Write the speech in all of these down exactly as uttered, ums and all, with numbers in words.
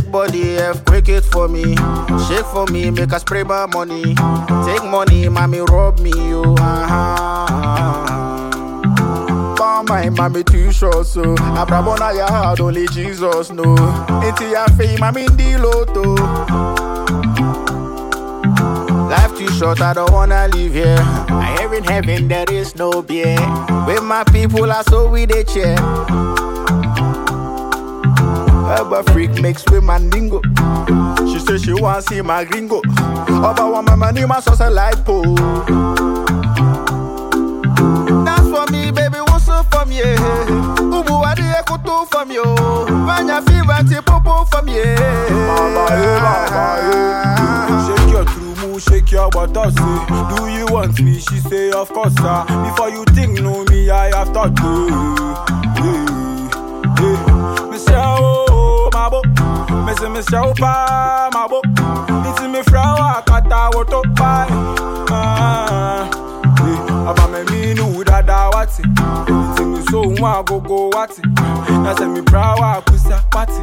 Shake body, F, quick it for me. Shake for me, make us spray my money. Take money, mommy, rob me, you. Uh-huh. My mommy too short, so I brabona ya hard, only Jesus know. Into your fame, I'm in the lotto. Life too short, I don't wanna live here. I hear in heaven there is no beer. With my people, I saw with a chair. Herba freak mix with my ningo. She say she want see my gringo. Oba want my money, my sauce a lipo. That's for me, baby, what's up for me? Ubu wadi ekoto for me, oh. Vanya fever, ti popo for me. Mama, eh, mama, eh. Shake your true move, shake your butter, say. Do you want me? She say, of course, sir. Before you think, know me, I have thought to. Yeah, yeah. Michelle, my bo. Mister Michelle, pa, my bo. It's me, flower, kata, water, pie. Ah, yeah. About me, me, no, dada, what's it? It's me, so, I go, go, what's it? That's me, flower, kusa, what's it?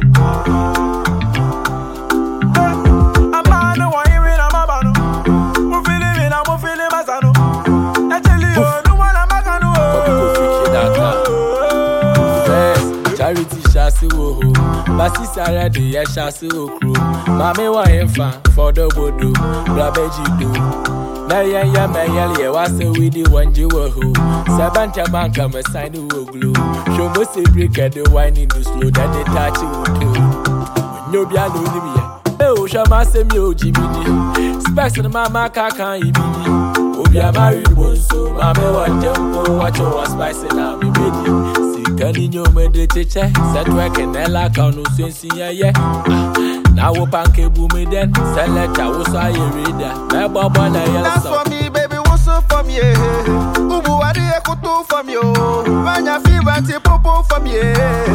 Charity shasi wo, basi sara de ya shasi okro. Mame wa enfa for the bodo, brabeji do. Na ya ya me ya le wa se we di wanji wo ho. Sabanta banka me sign wo glue. Show mo se break the wine in the slow that they touch wo do. No bia no ni me. E o sha ma se mi o jibidi. Specs na mama ka kan ibidi. Obia marry bonso, mame wa tempo, watch your spice na me baby. Can you me the teacher? Set work and Ella can no sense in ya. Now, Panke boom then, select I was a reader. My baba, that's for me, baby, what's up for me? Ubu, I did a for me. Vanya fever, ti popo for me.